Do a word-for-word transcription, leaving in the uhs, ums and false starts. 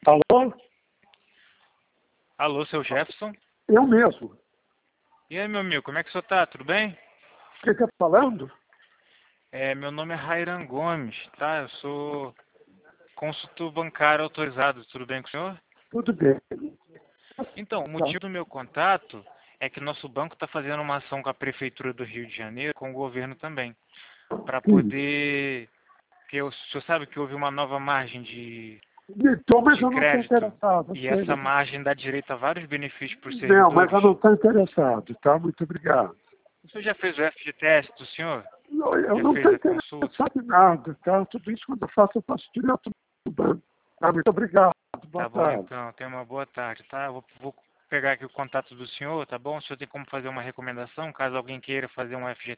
Alô? Alô, seu Jefferson? Eu mesmo. E aí, meu amigo, como é que o senhor tá? Tudo bem? O que está falando? É, meu nome é Rairan Gomes, tá? Eu sou consultor bancário autorizado. Tudo bem com o senhor? Tudo bem. Então, o Tá. motivo do meu contato é que nosso banco está fazendo uma ação com a Prefeitura do Rio de Janeiro, com o governo também, para Sim. poder... Porque o senhor sabe que houve uma nova margem de, Então, mas de eu não estou crédito interessado. e Sério. essa margem dá direito a vários benefícios para os Não, mas servidores. eu não estou interessado, tá? Muito obrigado. O senhor já fez o F G T S do senhor? Eu, eu Já não fez estou a consulta? interessado em nada, tá? Tudo isso quando eu faço, eu faço direto no banco. Tá? Muito obrigado. Boa Tá bom, tarde. então. Tenha uma boa tarde, tá? Vou, vou pegar aqui o contato do senhor, tá bom? O senhor tem como fazer uma recomendação, caso alguém queira fazer um F G